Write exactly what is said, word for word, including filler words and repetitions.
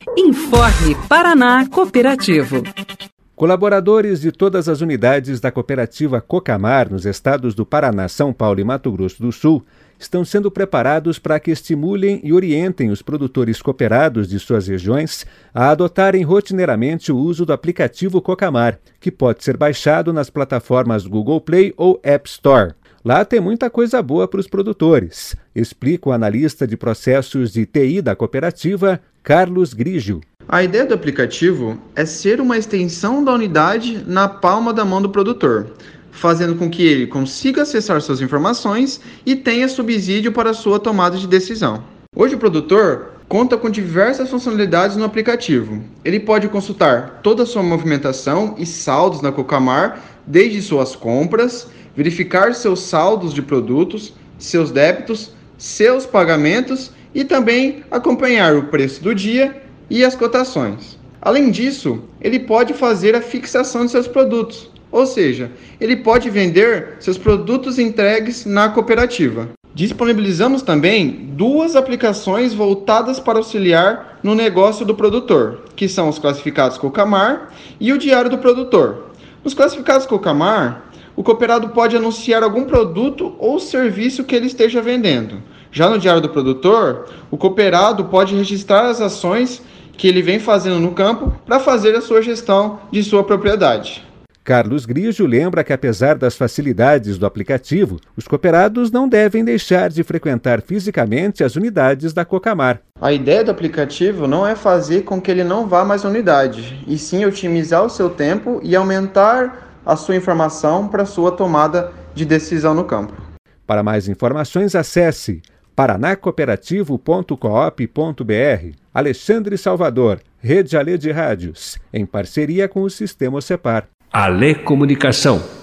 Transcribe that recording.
Informe Paraná Cooperativo. Colaboradores de todas as unidades da cooperativa Cocamar, nos estados do Paraná, São Paulo e Mato Grosso do Sul, estão sendo preparados para que estimulem e orientem os produtores cooperados de suas regiões a adotarem rotineiramente o uso do aplicativo Cocamar, que pode ser baixado nas plataformas Google Play ou App Store. Lá tem muita coisa boa para os produtores, explica o analista de processos de T I da cooperativa, Carlos Grigio. A ideia do aplicativo é ser uma extensão da unidade na palma da mão do produtor, fazendo com que ele consiga acessar suas informações e tenha subsídio para sua tomada de decisão. Hoje o produtor conta com diversas funcionalidades no aplicativo. Ele pode consultar toda a sua movimentação e saldos na Cocamar, desde suas compras, verificar seus saldos de produtos, seus débitos, seus pagamentos e também acompanhar o preço do dia e as cotações. Além disso, ele pode fazer a fixação de seus produtos, ou seja, ele pode vender seus produtos entregues na cooperativa. Disponibilizamos também duas aplicações voltadas para auxiliar no negócio do produtor, que são os classificados Cocamar e o Diário do Produtor. Nos classificados Cocamar, o cooperado pode anunciar algum produto ou serviço que ele esteja vendendo. Já no Diário do Produtor, o cooperado pode registrar as ações que ele vem fazendo no campo para fazer a sua gestão de sua propriedade. Carlos Grigio lembra que, apesar das facilidades do aplicativo, os cooperados não devem deixar de frequentar fisicamente as unidades da Cocamar. A ideia do aplicativo não é fazer com que ele não vá mais à unidade, e sim otimizar o seu tempo e aumentar a sua informação para a sua tomada de decisão no campo. Para mais informações, acesse paranacooperativo ponto coop ponto br. Alexandre Salvador, Rede Alê de Rádios, em parceria com o Sistema Ocepar. Alê Comunicação.